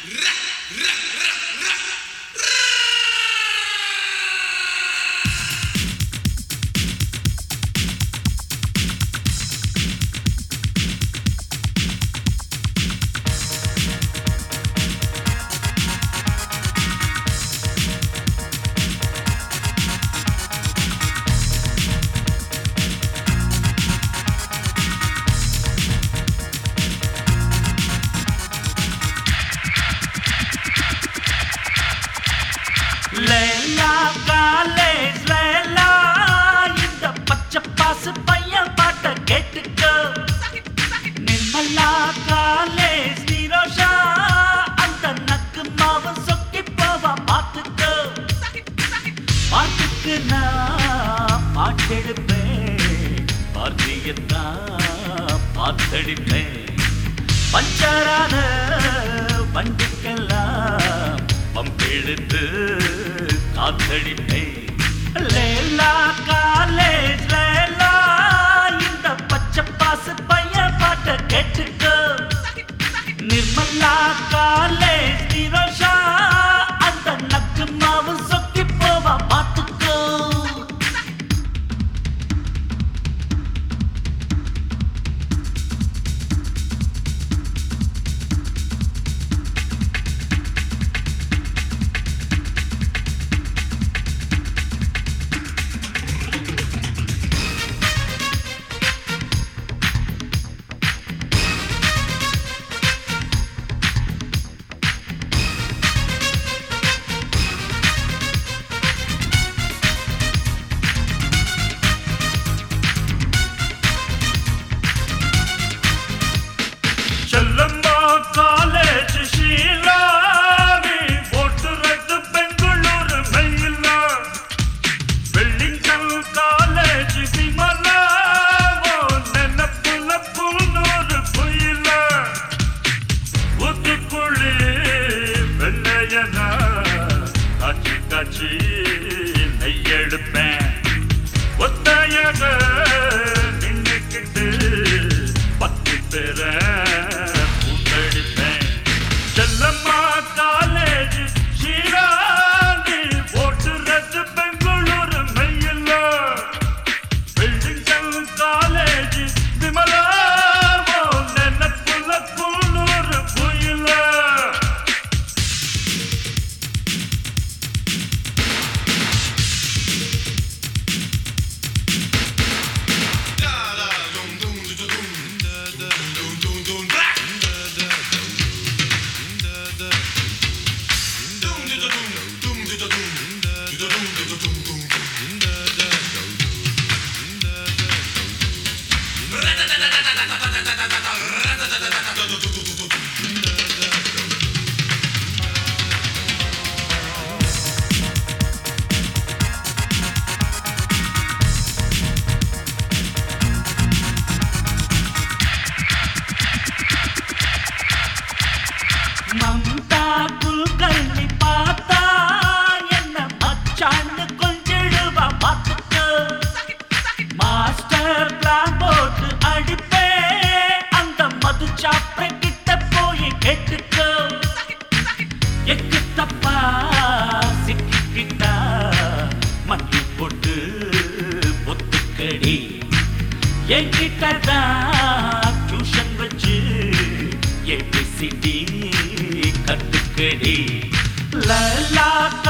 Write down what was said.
லேலா college லேலா இந்த பச்சை பாசு பையன் பாட்ட கேட்டுக்கோ. நிம்மலா காலேஜ் நிரோஷா அந்த நக்கு மாவன் சொக்கி போவா பாத்துக்கோ. பாட்டுக்கு நான் பாட்டெடுப்பேன், பார்த்தியத்தான் பார்த்தடிப்பேன். பஞ்சரான வண்டிக்கெல்லாம் பம்பெடுத்து காத்தடிப்பேன். லேலா காலேஜ் லேலா இந்த பச்சை பாசு பையன் பாட்ட கேட்டுக்கோ. நிர்மலா காலேஜ் நிரோஷா அந்த நக்கு மாவு சொக்கி போவா பாத்துக்கோ. காட்சி நெய்யெடுப்பேன் ஒத்தையாக நின்னுக்கிட்டு 10 பேரை கூட்டடிப்பேன். செல்லம்மா காலேஜ் ஷீராண்டி போட்டுறது பெங்களூரு மெய்யில்ல. வெல்லிங்டன் காலேஜ் விமலா நெனப்புல குன்னூரு புயல. மம்தா குல்கர்னி பார்த்தா என்ன மச்சான்னு கொஞ்சிடுவா பாத்துக்கோ. மாஸ்டர் பிளான் போட்டு அடிப்பே அந்த மது சாப்பை கிட்ட போய் கேட்டுக்கோ. எக்கு தப்பா சிக்கிக்கிட்டா மண்ணி போட்டு ஒத்துக்கடி. என்கிட்டதான் டியூஷன் வச்சு ABCD கத்துக்கடி. லலா